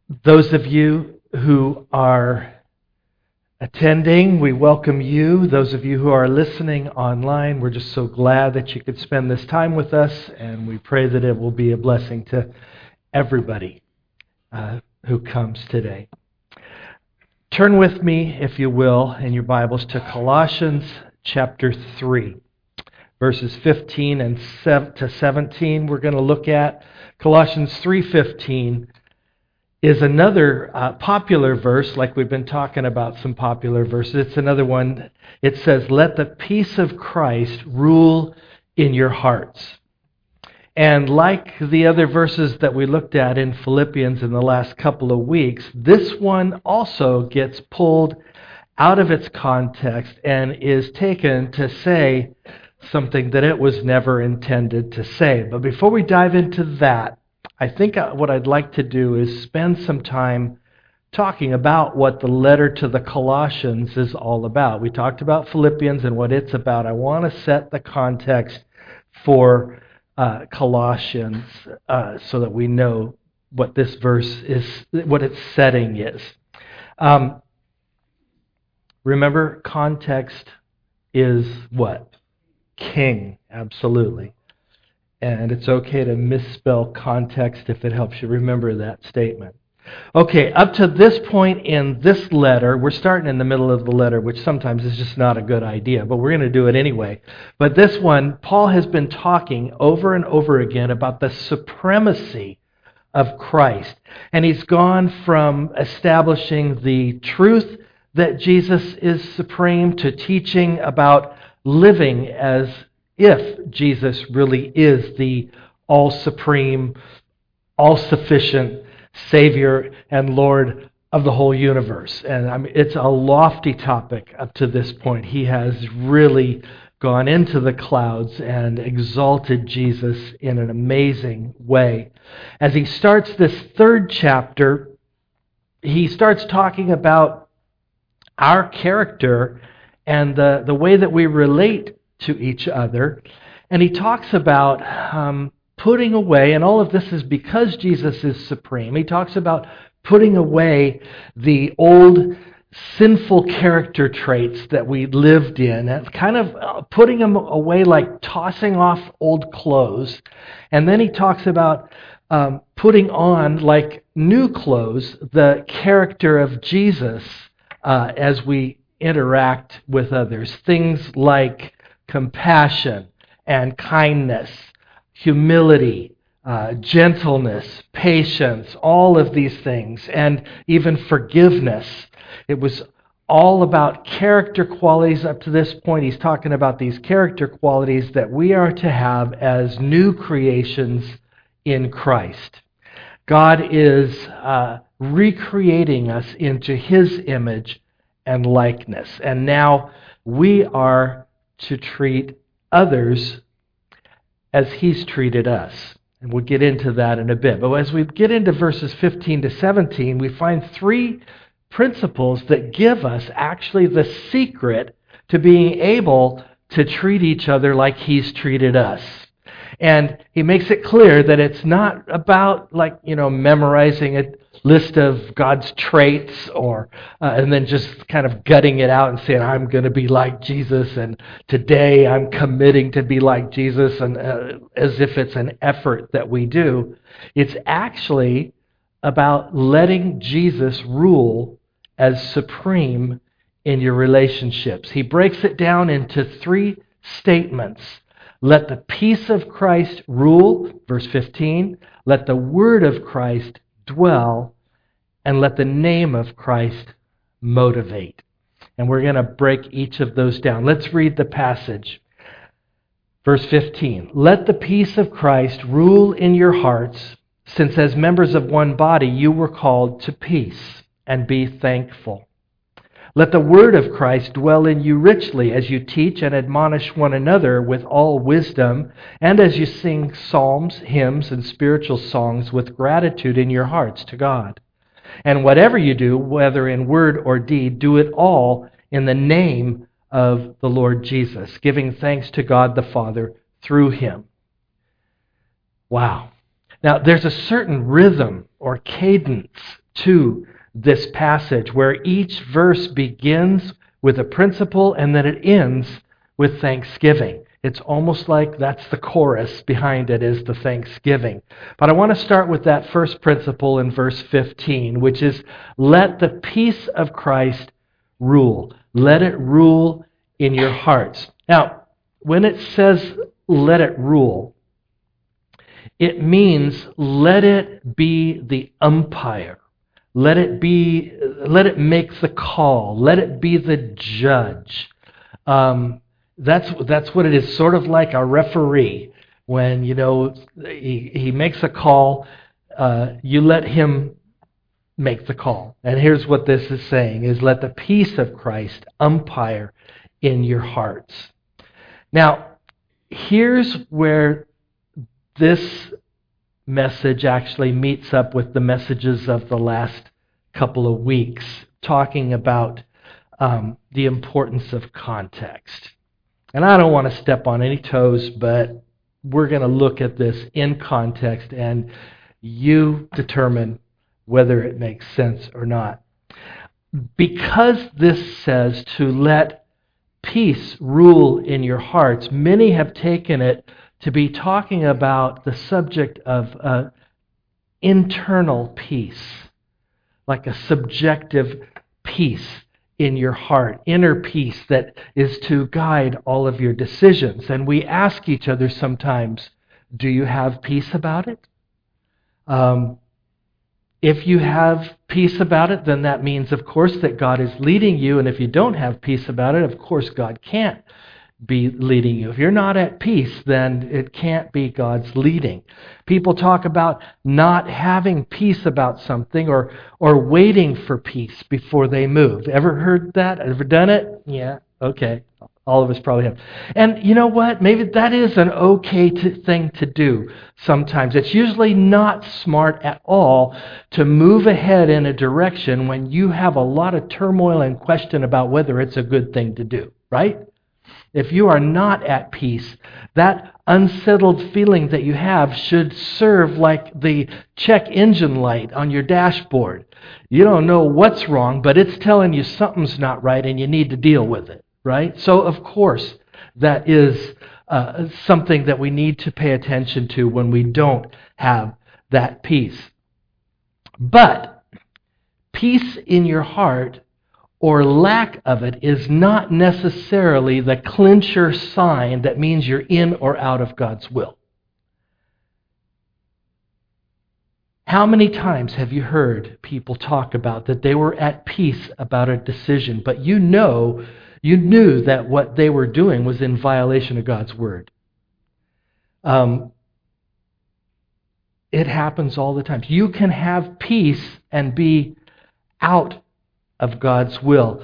Those of you who are attending, we welcome you. Those of you who are listening online, we're just so glad that you could spend this time with us, and we pray that it will be a blessing to everybody who comes today. Turn with me, if you will, in your Bibles to Colossians chapter 3, verses 15 and to 17. We're going to look at Colossians 3:15. Is another popular verse, like we've been talking about some popular verses. It's another one. It says, "Let the peace of Christ rule in your hearts." And like the other verses that we looked at in Philippians in the last couple of weeks, this one also gets pulled out of its context and is taken to say something that it was never intended to say. But before we dive into that, I think what I'd like to do is spend some time talking about what the letter to the Colossians is all about. We talked about Philippians and what it's about. I want to set the context for Colossians so that we know what this verse is, what its setting is. Remember, context is what? King, absolutely. And it's okay to misspell context if it helps you remember that statement. Okay, up to this point in this letter, we're starting in the middle of the letter, which sometimes is just not a good idea, but we're going to do it anyway. But this one, Paul has been talking over and over again about the supremacy of Christ. And he's gone from establishing the truth that Jesus is supreme to teaching about living as if Jesus really is the all-supreme, all-sufficient Savior and Lord of the whole universe. And I mean, it's a lofty topic up to this point. He has really gone into the clouds and exalted Jesus in an amazing way. As he starts this third chapter, he starts talking about our character and the way that we relate to each other. And he talks about putting away, and all of this is because Jesus is supreme. He talks about putting away the old sinful character traits that we lived in, and kind of putting them away like tossing off old clothes. And then he talks about putting on, like new clothes, the character of Jesus as we interact with others. Things like compassion and kindness, humility, gentleness, patience, all of these things, and even forgiveness. It was all about character qualities up to this point. He's talking about these character qualities that we are to have as new creations in Christ. God is recreating us into His image and likeness. And now we are to treat others as He's treated us. And we'll get into that in a bit. But as we get into verses 15 to 17, we find three principles that give us actually the secret to being able to treat each other like He's treated us. And he makes it clear that it's not about memorizing a list of God's traits and then just kind of gutting it out and saying, I'm going to be like Jesus, and today I'm committing to be like Jesus, and as if it's an effort that we do. It's actually about letting Jesus rule as supreme in your relationships. He breaks it down into three statements. Let the peace of Christ rule, verse 15. Let the word of Christ dwell, and let the name of Christ motivate. And we're going to break each of those down. Let's read the passage. Verse 15. Let the peace of Christ rule in your hearts, since as members of one body you were called to peace, and be thankful. Let the word of Christ dwell in you richly as you teach and admonish one another with all wisdom, and as you sing psalms, hymns, and spiritual songs with gratitude in your hearts to God. And whatever you do, whether in word or deed, do it all in the name of the Lord Jesus, giving thanks to God the Father through Him. Wow. Now, there's a certain rhythm or cadence to this passage where each verse begins with a principle and then it ends with thanksgiving. It's almost like that's the chorus behind it, is the thanksgiving. But I want to start with that first principle in verse 15, which is let the peace of Christ rule. Let it rule in your hearts. Now, when it says let it rule, it means let it be the umpire. Let it make the call. Let it be the judge. That's what it is. Sort of like a referee. When he makes a call, you let him make the call. And here's what this is saying: is let the peace of Christ umpire in your hearts. Now, here's where this message actually meets up with the messages of the last couple of weeks, talking about the importance of context. And I don't want to step on any toes, but we're going to look at this in context, and you determine whether it makes sense or not. Because this says to let peace rule in your hearts, many have taken it to be talking about the subject of internal peace, like a subjective peace in your heart, inner peace that is to guide all of your decisions. And we ask each other sometimes, do you have peace about it? If you have peace about it, then that means, of course, that God is leading you. And if you don't have peace about it, of course, God can't be leading you. If you're not at peace, then it can't be God's leading. People talk about not having peace about something or waiting for peace before they move. Ever heard that? Ever done it? Yeah, okay. All of us probably have. And you know what? Maybe that is an okay thing to do sometimes. It's usually not smart at all to move ahead in a direction when you have a lot of turmoil and question about whether it's a good thing to do, right? If you are not at peace, that unsettled feeling that you have should serve like the check engine light on your dashboard. You don't know what's wrong, but it's telling you something's not right and you need to deal with it, right? So, of course, that is something that we need to pay attention to when we don't have that peace. But peace in your heart, or lack of it, is not necessarily the clincher sign that means you're in or out of God's will. How many times have you heard people talk about that they were at peace about a decision, but you knew that what they were doing was in violation of God's word? It happens all the time. You can have peace and be out of God's will.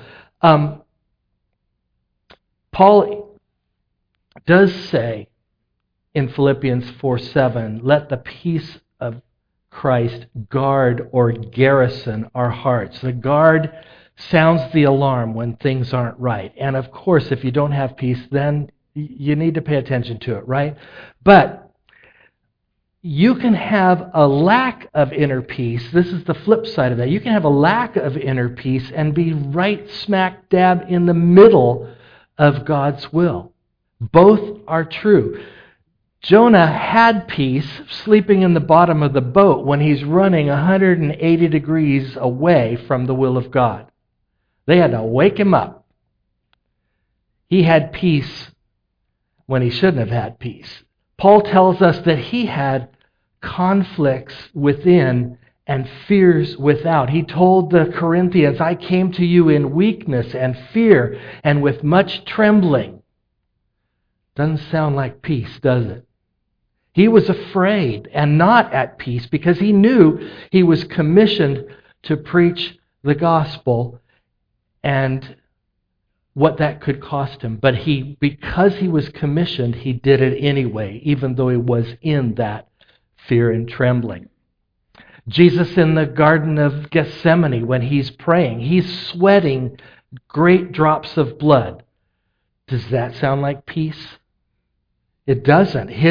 Paul does say in Philippians 4:7, let the peace of Christ guard or garrison our hearts. The guard sounds the alarm when things aren't right. And of course, if you don't have peace, then you need to pay attention to it, right? But you can have a lack of inner peace. This is the flip side of that. You can have a lack of inner peace and be right smack dab in the middle of God's will. Both are true. Jonah had peace sleeping in the bottom of the boat when he's running 180 degrees away from the will of God. They had to wake him up. He had peace when he shouldn't have had peace. Paul tells us that he had conflicts within and fears without. He told the Corinthians, I came to you in weakness and fear and with much trembling. Doesn't sound like peace, does it? He was afraid and not at peace because he knew he was commissioned to preach the gospel and what that could cost him. But because he was commissioned, he did it anyway, even though he was in that fear and trembling. Jesus in the Garden of Gethsemane, when he's praying, he's sweating great drops of blood. Does that sound like peace? It doesn't. His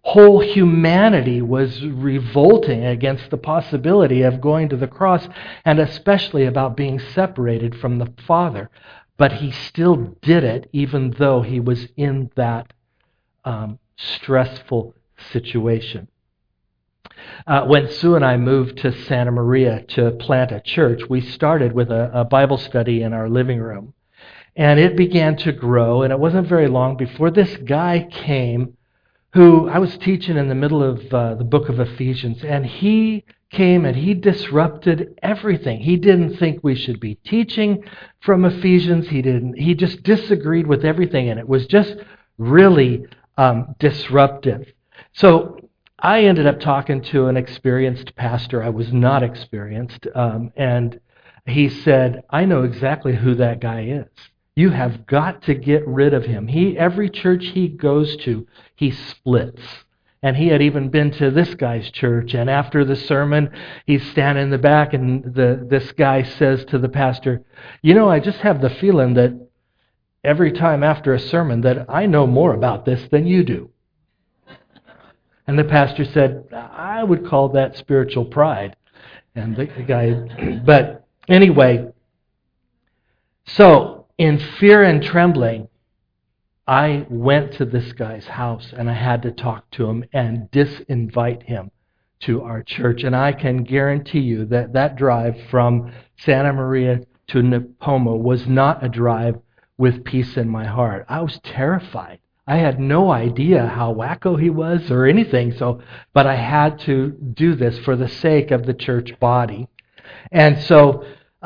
whole humanity was revolting against the possibility of going to the cross, and especially about being separated from the Father. But he still did it, even though he was in that stressful situation. When Sue and I moved to Santa Maria to plant a church, we started with a Bible study in our living room. And it began to grow, and it wasn't very long before this guy came who I was teaching in the middle of the book of Ephesians, and he came and he disrupted everything. He didn't think we should be teaching from Ephesians. He just disagreed with everything, and it was just really disruptive. So I ended up talking to an experienced pastor. I was not experienced, and he said, "I know exactly who that guy is. You have got to get rid of him. Every church he goes to, he splits." And he had even been to this guy's church. And after the sermon, he's standing in the back, and this guy says to the pastor, "I just have the feeling that every time after a sermon that I know more about this than you do." And the pastor said, "I would call that spiritual pride." And the guy, but anyway, so in fear and trembling, I went to this guy's house, and I had to talk to him and disinvite him to our church. And I can guarantee you that that drive from Santa Maria to Nipomo was not a drive with peace in my heart. I was terrified. I had no idea how wacko he was or anything, but I had to do this for the sake of the church body. And so,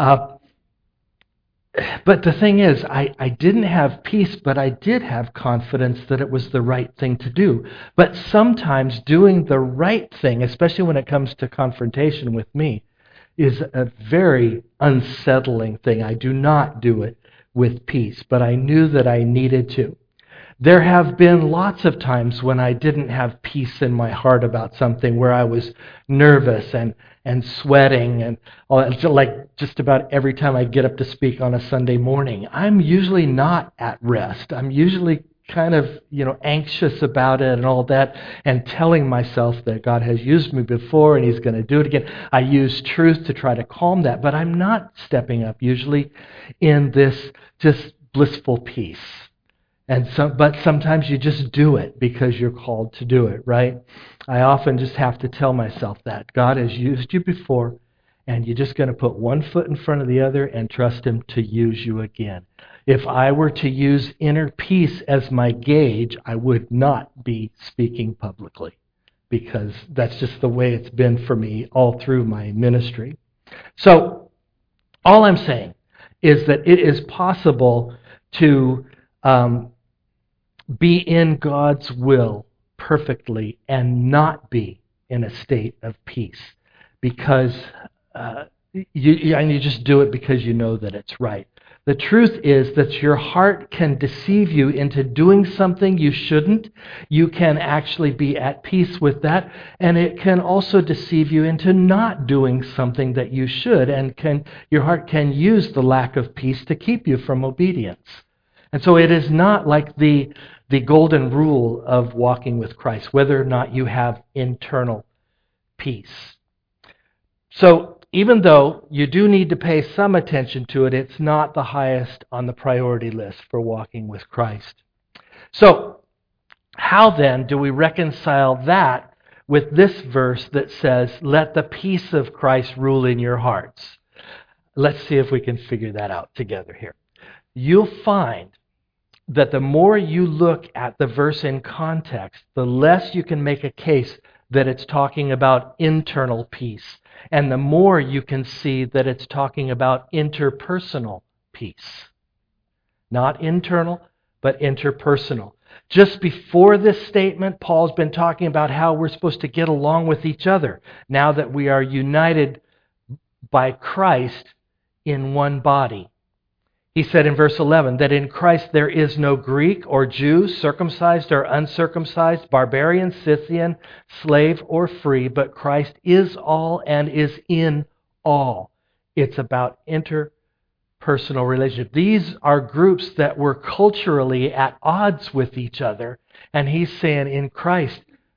but the thing is, I didn't have peace, but I did have confidence that it was the right thing to do. But sometimes doing the right thing, especially when it comes to confrontation with me, is a very unsettling thing. I do not do it with peace, but I knew that I needed to. There have been lots of times when I didn't have peace in my heart about something, where I was nervous and sweating and all that. Like just about every time I get up to speak on a Sunday morning, I'm usually not at rest. I'm usually kind of, anxious about it and all that, and telling myself that God has used me before and He's going to do it again. I use truth to try to calm that, but I'm not stepping up usually in this just blissful peace. But sometimes you just do it because you're called to do it, right? I often just have to tell myself that God has used you before, and you're just going to put one foot in front of the other and trust Him to use you again. If I were to use inner peace as my gauge, I would not be speaking publicly, because that's just the way it's been for me all through my ministry. So, all I'm saying is that it is possible to be in God's will perfectly and not be in a state of peace, because you just do it because you know that it's right. The truth is that your heart can deceive you into doing something you shouldn't. You can actually be at peace with that, and it can also deceive you into not doing something that you should, and your heart can use the lack of peace to keep you from obedience. And so it is not like the golden rule of walking with Christ, whether or not you have internal peace. So even though you do need to pay some attention to it, it's not the highest on the priority list for walking with Christ. So how then do we reconcile that with this verse that says, "Let the peace of Christ rule in your hearts"? Let's see if we can figure that out together here. You'll find that the more you look at the verse in context, the less you can make a case that it's talking about internal peace, and the more you can see that it's talking about interpersonal peace. Not internal, but interpersonal. Just before this statement, Paul's been talking about how we're supposed to get along with each other now that we are united by Christ in one body. He said in verse 11 that in Christ there is no Greek or Jew, circumcised or uncircumcised, barbarian, Scythian, slave or free, but Christ is all and is in all. It's about interpersonal relationship. These are groups that were culturally at odds with each other, and he's saying in Christ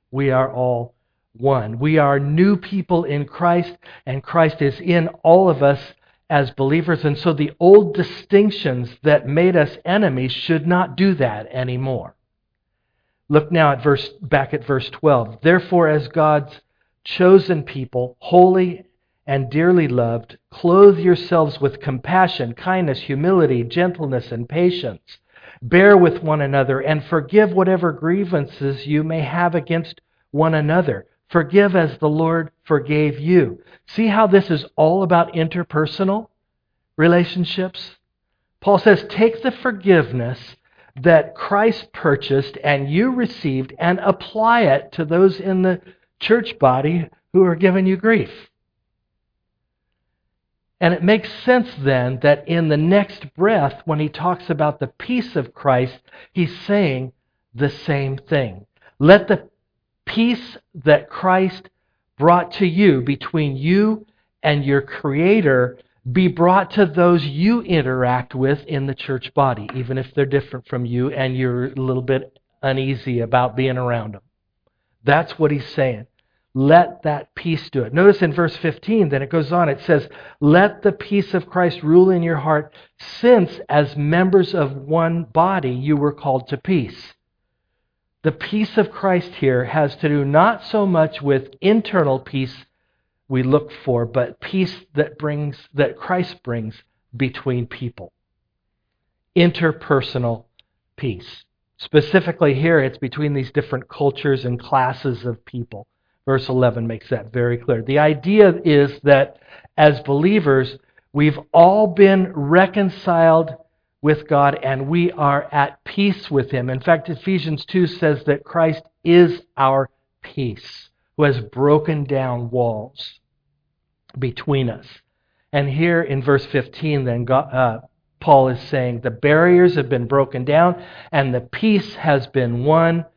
We are all one. We are new people in Christ, and Christ is in all of us as believers. And so the old distinctions that made us enemies should not do that anymore. Look now at back at verse 12. Therefore, as God's chosen people, holy and dearly loved, clothe yourselves with compassion, kindness, humility, gentleness, and patience. Bear with one another and forgive whatever grievances you may have against one another. Forgive as the Lord forgave you. See how this is all about interpersonal relationships? Paul says, take the forgiveness that Christ purchased and you received and apply it to those in the church body who are giving you grief. And it makes sense then that in the next breath, when he talks about the peace of Christ, he's saying the same thing. Let the peace that Christ brought to you between you and your Creator be brought to those you interact with in the church body, even if they're different from you and you're a little bit uneasy about being around them. That's what he's saying. Let that peace do it. Notice in verse 15, then it goes on, it says, let the peace of Christ rule in your heart, since as members of one body you were called to peace. The peace of Christ here has to do not so much with internal peace we look for, but peace that Christ brings between people. Interpersonal peace. Specifically here, it's between these different cultures and classes of people. Verse 11 makes that very clear. The idea is that as believers, we've all been reconciled with God and we are at peace with Him. In fact, Ephesians 2 says that Christ is our peace, who has broken down walls between us. And here in verse 15, then Paul is saying the barriers have been broken down and the peace has been won.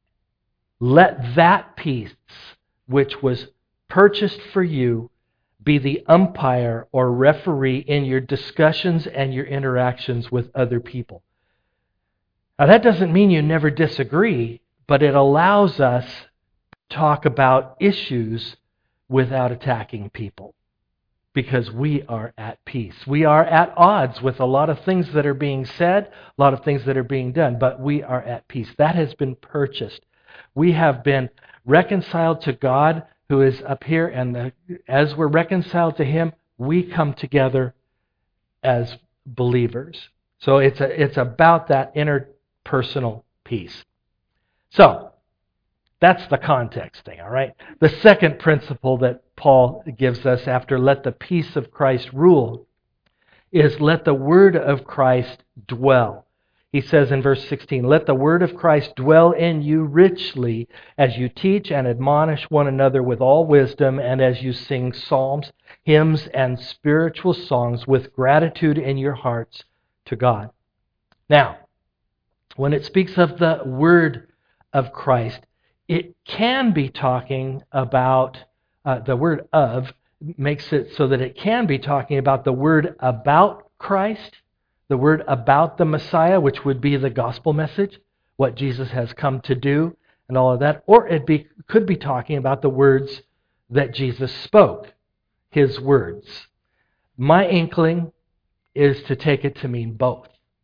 Let that peace, which was purchased for you, be the umpire or referee in your discussions and your interactions with other people. Now, that doesn't mean you never disagree, but it allows us to talk about issues without attacking people, because we are at peace. We are at odds with a lot of things that are being said, a lot of things that are being done, but we are at peace. That has been purchased. We have been reconciled to God, who is up here, and as we're reconciled to Him, we come together as believers. So it's about that interpersonal peace. So that's the context thing, all right? The second principle that Paul gives us after let the peace of Christ rule is let the word of Christ dwell. He says in verse 16, let the word of Christ dwell in you richly as you teach and admonish one another with all wisdom and as you sing psalms, hymns, and spiritual songs with gratitude in your hearts to God. Now, when it speaks of the word of Christ, it can be talking about, the word of makes it so that it can be talking about the word about Christ, the word about the Messiah, which would be the gospel message, what Jesus has come to do, and all of that. Or could be talking about the words that Jesus spoke, His words. My inkling is to take it to mean both.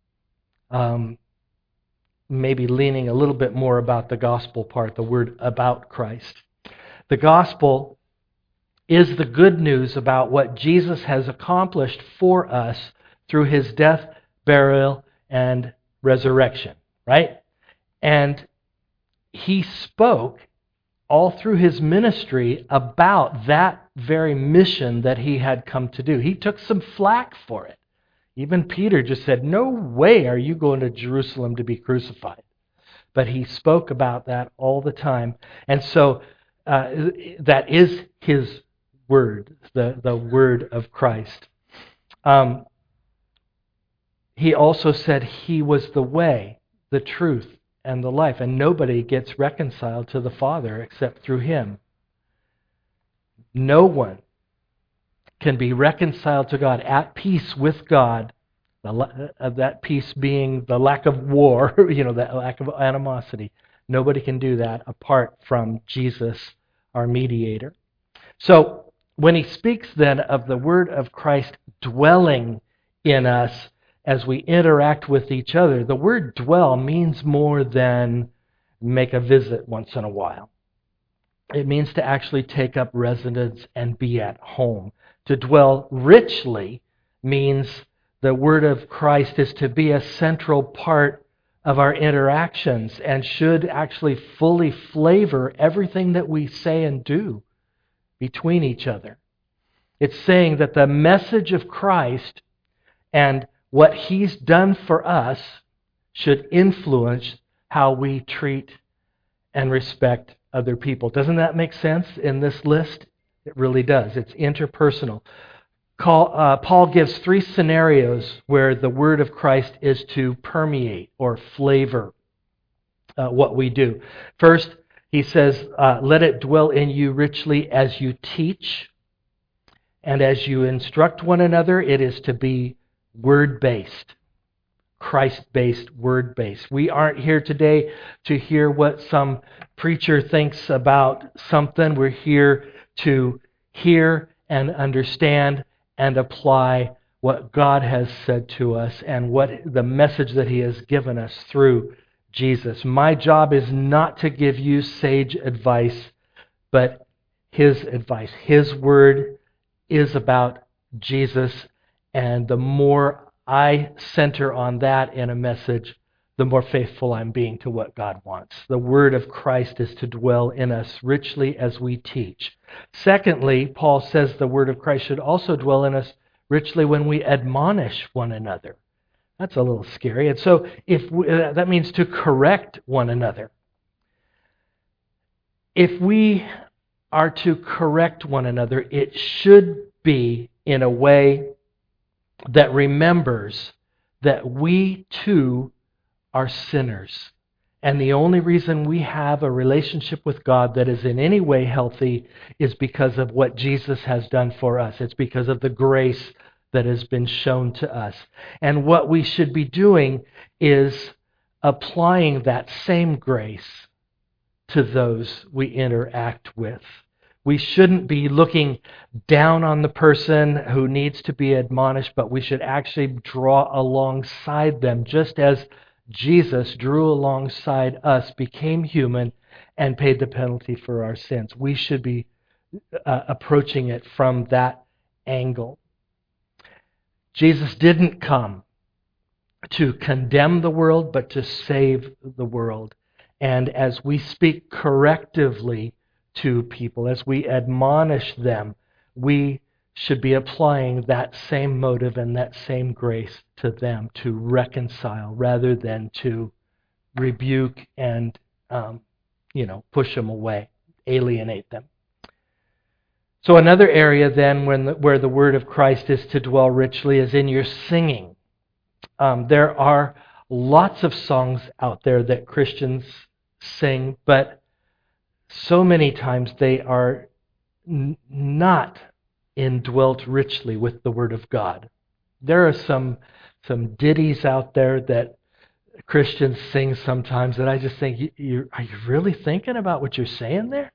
Maybe leaning a little bit more about the gospel part, the word about Christ. The gospel is the good news about what Jesus has accomplished for us through His death, burial, and resurrection, right? And He spoke all through His ministry about that very mission that He had come to do. He took some flack for it. Even Peter just said, no way are you going to Jerusalem to be crucified. But He spoke about that all the time. And so that is His word, the word of Christ. He also said He was the way, the truth, and the life. And nobody gets reconciled to the Father except through Him. No one can be reconciled to God, at peace with God, that peace being the lack of war, the lack of animosity. Nobody can do that apart from Jesus, our mediator. So when he speaks then of the word of Christ dwelling in us as we interact with each other, the word dwell means more than make a visit once in a while. It means to actually take up residence and be at home. To dwell richly means the word of Christ is to be a central part of our interactions and should actually fully flavor everything that we say and do between each other. It's saying that the message of Christ and what He's done for us should influence how we treat and respect other people. Doesn't that make sense in this list? It really does. It's interpersonal. Paul gives 3 scenarios where the word of Christ is to permeate or flavor what we do. First, he says, let it dwell in you richly as you teach and as you instruct one another. It is to be word-based. Christ-based, word-based. We aren't here today to hear what some preacher thinks about something. We're here to hear and understand and apply what God has said to us and what the message that He has given us through Jesus. My job is not to give you sage advice, but His advice. His word is about Jesus, and the more I center on that in a message, the more faithful I'm being to what God wants. The word of Christ is to dwell in us richly as we teach. Secondly, Paul says the word of Christ should also dwell in us richly when we admonish one another. That's a little scary. And so that means to correct one another. If we are to correct one another, it should be in a way that remembers that we too are sinners. And the only reason we have a relationship with God that is in any way healthy is because of what Jesus has done for us. It's because of the grace that has been shown to us. And what we should be doing is applying that same grace to those we interact with. We shouldn't be looking down on the person who needs to be admonished, but we should actually draw alongside them, just as Jesus drew alongside us, became human, and paid the penalty for our sins. We should be approaching it from that angle. Jesus didn't come to condemn the world, but to save the world. And as we speak correctively to people, as we admonish them, we should be applying that same motive and that same grace to them to reconcile rather than to rebuke and push them away, alienate them. So another area then where the word of Christ is to dwell richly is in your singing. There are lots of songs out there that Christians sing, but so many times they are not indwelt richly with the Word of God. There are some ditties out there that Christians sing sometimes that I just think, are you really thinking about what you're saying there?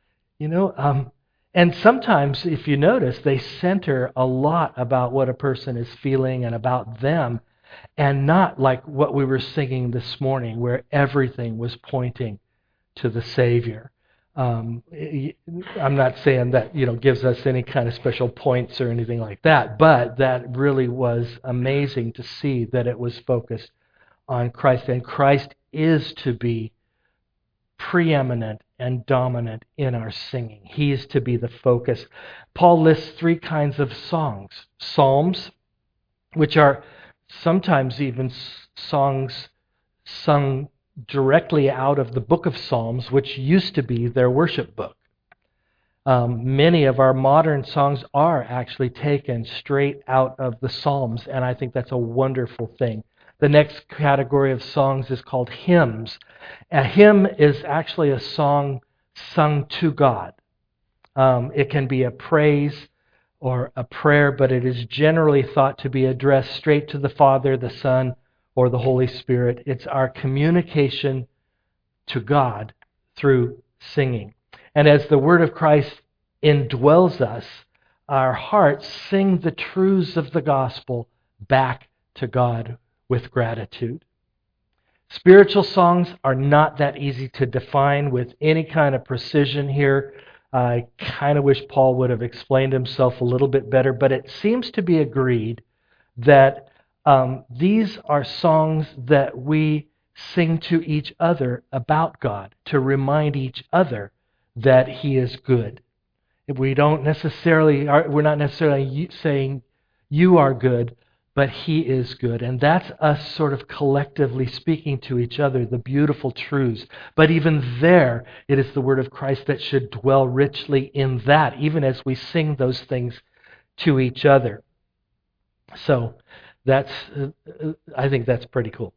And sometimes, if you notice, they center a lot about what a person is feeling and about them, and not like what we were singing this morning, where everything was pointing to the Savior. I'm not saying that gives us any kind of special points or anything like that, but that really was amazing to see that it was focused on Christ, and Christ is to be preeminent and dominant in our singing. He is to be the focus. Paul lists 3 kinds of songs. Psalms, which are sometimes even songs sung directly out of the book of Psalms, which used to be their worship book. Many of our modern songs are actually taken straight out of the Psalms, and I think that's a wonderful thing. The next category of songs is called hymns. A hymn is actually a song sung to God. It can be a praise or a prayer, but it is generally thought to be addressed straight to the Father, the Son, or the Holy Spirit. It's our communication to God through singing. And as the Word of Christ indwells us, our hearts sing the truths of the gospel back to God with gratitude. Spiritual songs are not that easy to define with any kind of precision here. I kind of wish Paul would have explained himself a little bit better, but it seems to be agreed that these are songs that we sing to each other about God, to remind each other that He is good. We're not necessarily saying you are good, but He is good. And that's us sort of collectively speaking to each other the beautiful truths. But even there, it is the Word of Christ that should dwell richly in that, even as we sing those things to each other. So I think that's pretty cool.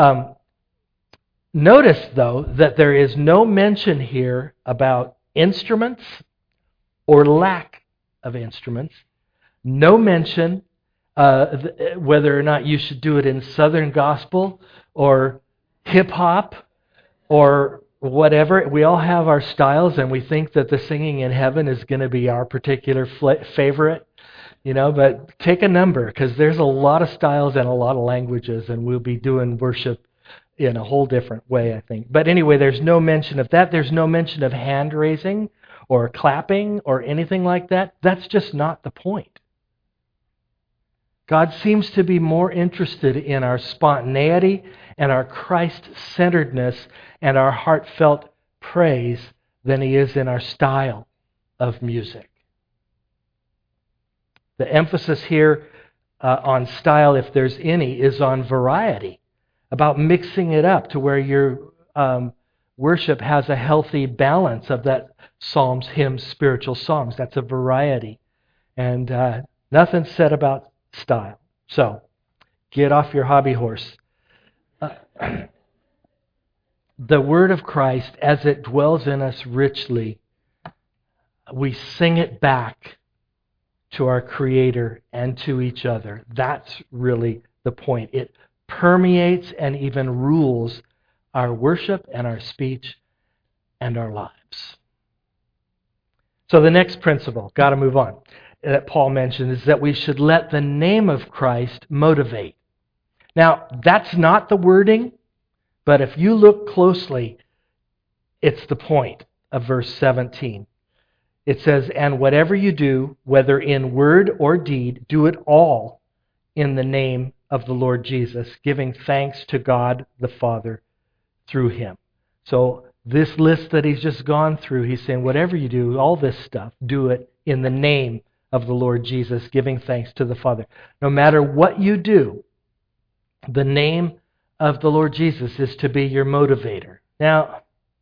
Notice, though, that there is no mention here about instruments or lack of instruments. No mention whether or not you should do it in Southern gospel or hip-hop or whatever. We all have our styles, and we think that the singing in heaven is going to be our particular favorite. But take a number, because there's a lot of styles and a lot of languages, and we'll be doing worship in a whole different way, I think. But anyway, there's no mention of that. There's no mention of hand raising or clapping or anything like that. That's just not the point. God seems to be more interested in our spontaneity and our Christ-centeredness and our heartfelt praise than He is in our style of music. The emphasis here on style, if there's any, is on variety, about mixing it up to where your worship has a healthy balance of that psalms, hymns, spiritual songs. That's a variety. And nothing said about style. So, get off your hobby horse. The Word of Christ, as it dwells in us richly, we sing it back to our Creator and to each other. That's really the point. It permeates and even rules our worship and our speech and our lives. So the next principle, got to move on, that Paul mentioned is that we should let the name of Christ motivate. Now, that's not the wording, but if you look closely, it's the point of verse 17. It says, "And whatever you do, whether in word or deed, do it all in the name of the Lord Jesus, giving thanks to God the Father through Him." So this list that he's just gone through, he's saying, whatever you do, all this stuff, do it in the name of the Lord Jesus, giving thanks to the Father. No matter what you do, the name of the Lord Jesus is to be your motivator. Now,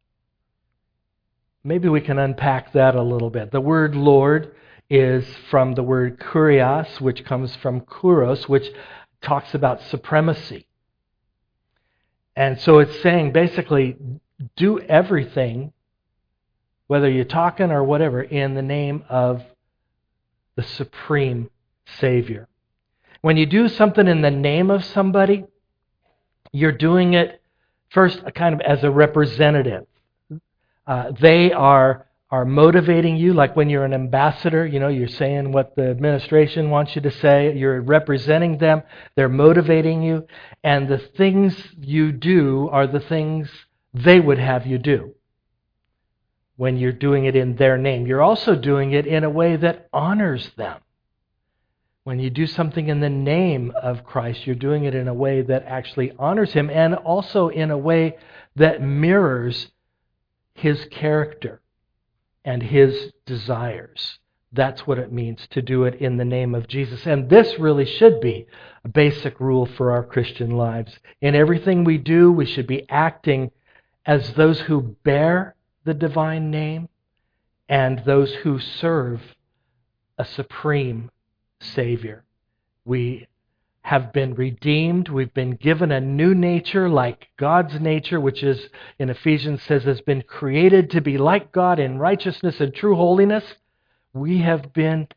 maybe we can unpack that a little bit. The word Lord is from the word kurios, which comes from kuros, which talks about supremacy. And so it's saying basically, do everything, whether you're talking or whatever, in the name of the supreme Savior. When you do something in the name of somebody, you're doing it first kind of as a representative. They are motivating you, like when you're an ambassador, you're saying what the administration wants you to say, you're representing them, they're motivating you, and the things you do are the things they would have you do when you're doing it in their name. You're also doing it in a way that honors them. When you do something in the name of Christ, you're doing it in a way that actually honors Him, and also in a way that mirrors His character and His desires. That's what it means to do it in the name of Jesus. And this really should be a basic rule for our Christian lives. In everything we do, we should be acting as those who bear the divine name and those who serve a supreme Savior. We have been redeemed. We've been given a new nature like God's nature, which is, in Ephesians says, has been created to be like God in righteousness and true holiness. We have been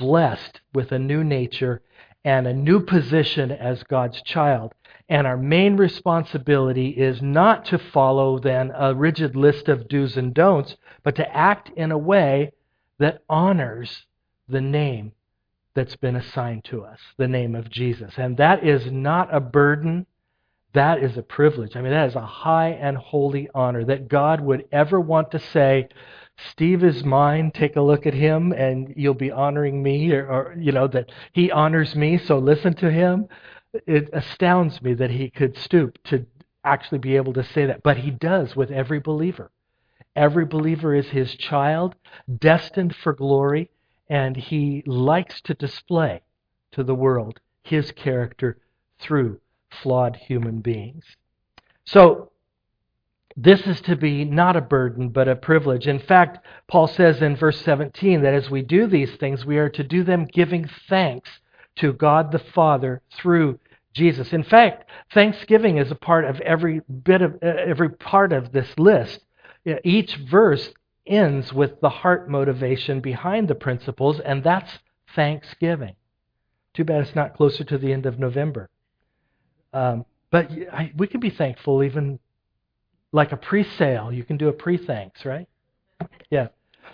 blessed with a new nature and a new position as God's child. And our main responsibility is not to follow then a rigid list of do's and don'ts, but to act in a way that honors the name that's been assigned to us, the name of Jesus. And that is not a burden. That is a privilege. I mean, that is a high and holy honor that God would ever want to say, Steve is mine, take a look at him, and you'll be honoring me, or that he honors me, so listen to him. It astounds me that he could stoop to actually be able to say that. But he does with every believer. Every believer is his child, destined for glory, and he likes to display to the world his character through flawed human beings. So, this is to be not a burden, but a privilege. In fact, Paul says in verse 17 that as we do these things, we are to do them giving thanks to God the Father through Jesus. In fact, thanksgiving is a part of every part of this list. Each verse ends with the heart motivation behind the principles, and that's thanksgiving. Too bad it's not closer to the end of November. But we can be thankful even like a pre-sale. You can do a pre-thanks, right? Yeah.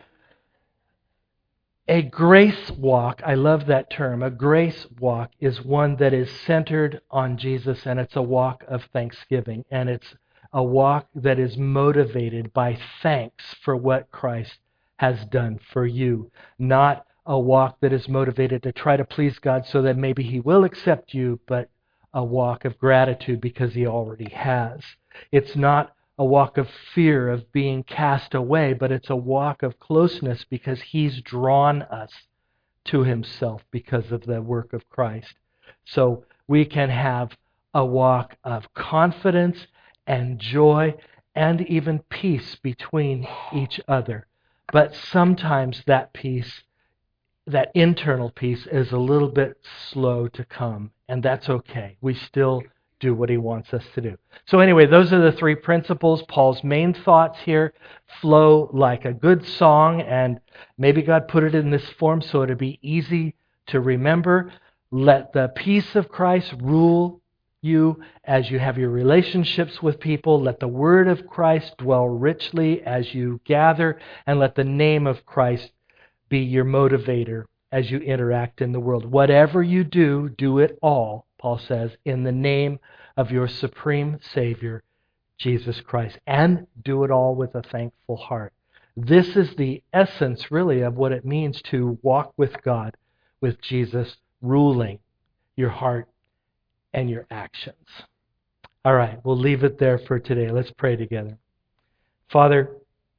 A grace walk, I love that term. A grace walk is one that is centered on Jesus, and it's a walk of thanksgiving. And it's a walk that is motivated by thanks for what Christ has done for you. Not a walk that is motivated to try to please God so that maybe He will accept you, but a walk of gratitude because He already has. It's not a walk of fear of being cast away, but it's a walk of closeness because He's drawn us to Himself because of the work of Christ. So we can have a walk of confidence and joy and even peace between each other. But sometimes that peace, that internal peace, is a little bit slow to come, and that's okay. We still do what He wants us to do. So anyway, those are the three principles. Paul's main thoughts here flow like a good song, and maybe God put it in this form so it'll be easy to remember. Let the peace of Christ rule you as you have your relationships with people. Let the word of Christ dwell richly as you gather, and let the name of Christ be your motivator as you interact in the world. Whatever you do, do it all, Paul says, in the name of your supreme Savior, Jesus Christ. And do it all with a thankful heart. This is the essence, really, of what it means to walk with God, with Jesus ruling your heart and your actions. All right, we'll leave it there for today. Let's pray together. Father,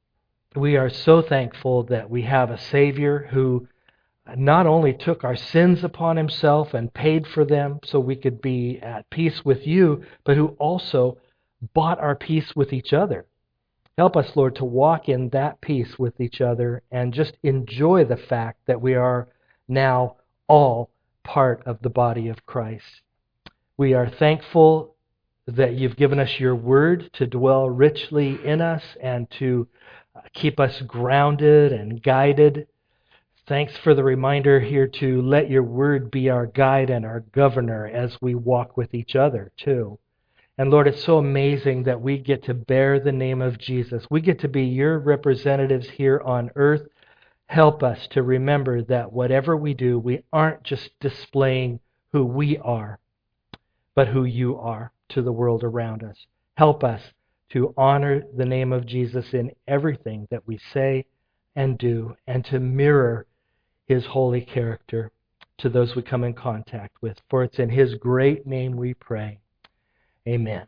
we are so thankful that we have a Savior who not only took our sins upon Himself and paid for them so we could be at peace with you, but who also bought our peace with each other. Help us, Lord, to walk in that peace with each other and just enjoy the fact that we are now all part of the body of Christ. We are thankful that you've given us your word to dwell richly in us and to keep us grounded and guided. Thanks for the reminder here to let your word be our guide and our governor as we walk with each other, too. And Lord, it's so amazing that we get to bear the name of Jesus. We get to be your representatives here on earth. Help us to remember that whatever we do, we aren't just displaying who we are, but who you are to the world around us. Help us to honor the name of Jesus in everything that we say and do, and to mirror His holy character to those we come in contact with. For it's in His great name we pray. Amen.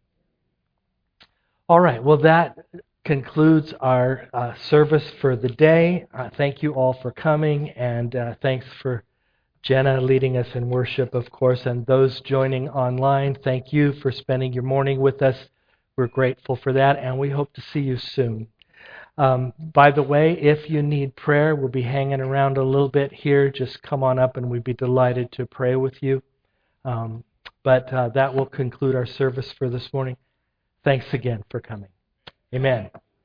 All right, well, that concludes our service for the day. Thank you all for coming, and thanks for Jenna leading us in worship, of course, and those joining online, thank you for spending your morning with us. We're grateful for that, and we hope to see you soon. By the way, if you need prayer, we'll be hanging around a little bit here. Just come on up, and we'd be delighted to pray with you. But that will conclude our service for this morning. Thanks again for coming. Amen.